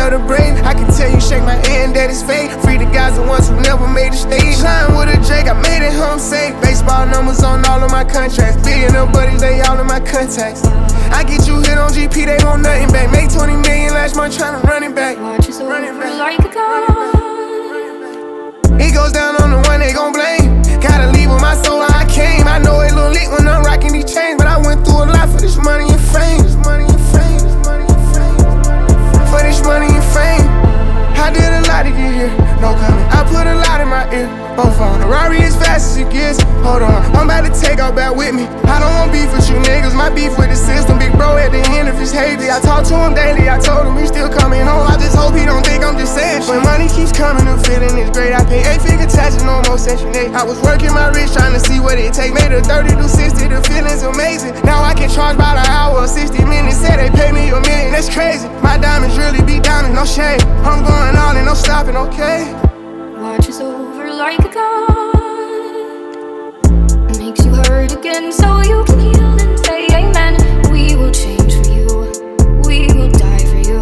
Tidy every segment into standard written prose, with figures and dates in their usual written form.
of the brave. I can tell you shake my hand that it's fake. Free the guys, the ones who never made a stage. Shine with a Drake, I made it home safe. Baseball numbers on all of my contracts. Billionaire buddies, they all in my contacts. I get you hit on GP, they want nothing back. Make 20 million last month tryna run it back. Watch us over like a god. It goes down on the one they gon' blame. Gotta leave with my soul how I came. I know it look lit when I'm rocking these chains, but I went through a lot for this money and fame. For this money and fame, I did a lot to get here. No comment. I put a lot in my ear. Both on the Rari as fast as it gets. Hold on, I'm about to take off back with me. I don't want beef with you niggas, my beef with the system. Big bro at the end if it's hazy. I talk to him daily, I told him he still coming home. I just hope he don't think I'm just saying. When money keeps coming, the feeling is great. I pay 8-figure taxes, no more Section 8. I was working my wrist trying to see what it take. Made a 30 to 60, the feeling's amazing. Now I can charge by the hour or 60 minutes. Say they pay me $1 million, that's crazy. My diamonds really be diamonds, no shade. I'm going all in, no stopping, okay? Watch us over like a god. Makes you hurt again so you can heal and say amen. We will change for you, we will die for you.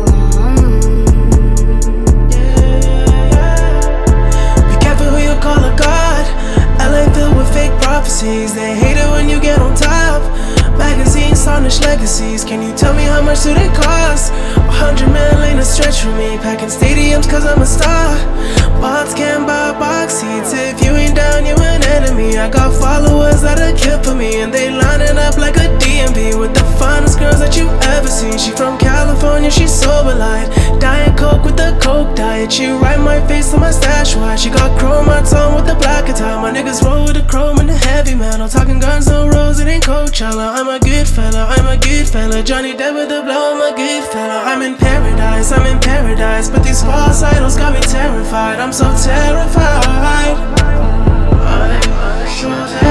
Be careful who you call a god. LA filled with fake prophecies. They hate it when you get on top. Magazines tarnish legacies. Can you tell me how much do they cost? 100 million ain't a stretch for me. Packing stadiums cause I'm a star. Bots can't buy box seats. If you ain't down, you an enemy. I got followers that'll kill for me, and they lining up like a DMV with the finest girls that you ever seen. She from California, she sober light. Diet Coke with the Coke diet. She write my face on my stash watch. She got chrome on tongue with the black guitar. My niggas roll with the chrome and the heavy metal. Talking guns, no rose, it ain't Coachella. I'm a good fella, I'm a good fella. Johnny Depp with the blow, I'm a good fella. I'm in paradise, but these false idols got me terrified. I'm so terrified. I'm so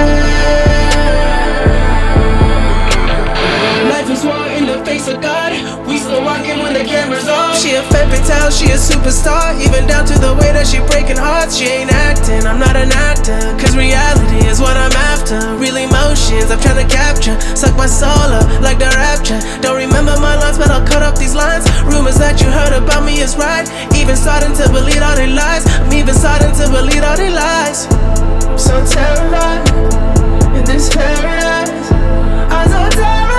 terrified. Life is war in the face of God. We still rockin' when the camera's off. She a femme fatale, she a superstar. Even down to the way that she breaking hearts. She ain't acting, I'm not an actor. Cause reality is what I'm after. Real emotions I'm trying to capture. Suck my soul up like the rapture. Don't remember my lines, but I'll cut up these lines. Rumors that you heard about me is right. Even starting to believe all their lies. I'm even starting to believe all their lies. I'm so terrified in this paradise. I'm so terrified.